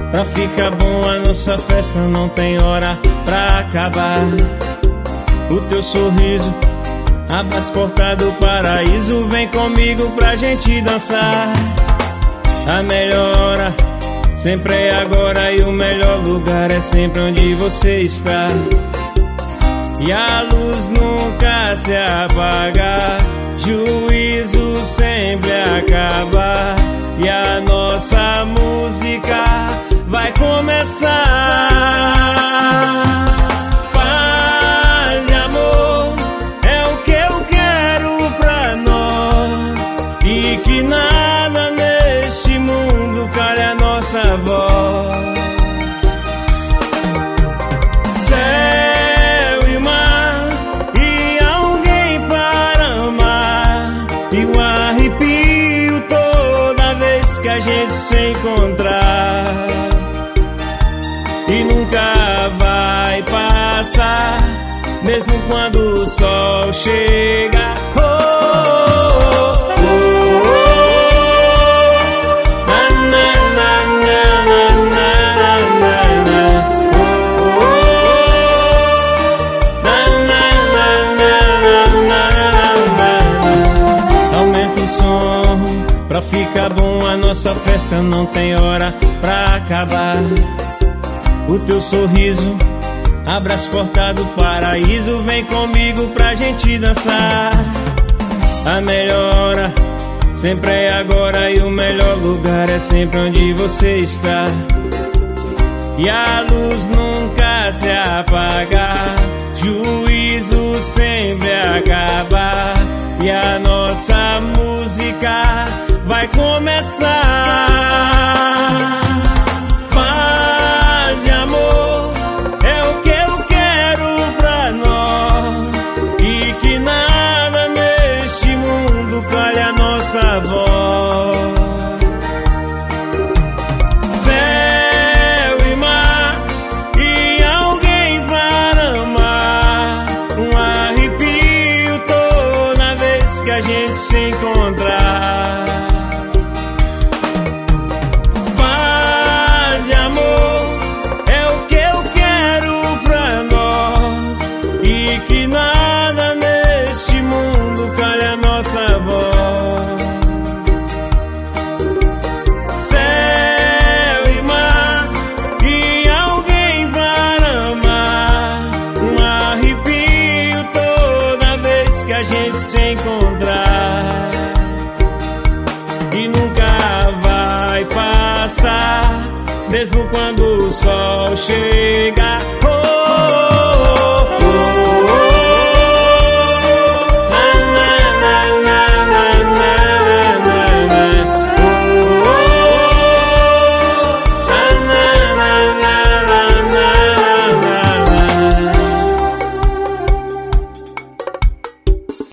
Pra ficar bom a nossa festa não tem hora pra acabar. O teu sorriso abre as portas do paraíso. Vem comigo pra gente dançar. A melhor hora sempre é agora, e o melhor lugar é sempre onde você está. E a luz nunca se apaga, juízo sempre acaba, e a nossa música vai começar. Paz de amor é o que eu quero pra nós, e que nada neste mundo cale a nossa voz. Céu e mar e alguém para amar, e um arrepio toda vez que a gente se encontrar. E nunca vai passar, mesmo quando o sol chega. Oh, oh, oh, oh. Na, na, na, na, na, na, na. Oh, oh. Na, na, na, na, na, na. Aumenta o som pra ficar bom, a nossa festa não tem hora pra acabar. O teu sorriso abre as portas do paraíso. Vem comigo pra gente dançar. A melhor hora sempre é agora, e o melhor lugar é sempre onde você está. E a luz nunca se apaga, juízo sempre acaba, e a nossa música vai começar. Céu e mar e alguém para amar, um arrepio toda vez que a gente se encontrar. Paz de amor é o que eu quero pra nós, e que nada neste mundo cale a nossa voz. Se encontrar, e nunca vai passar, mesmo quando o sol chegar.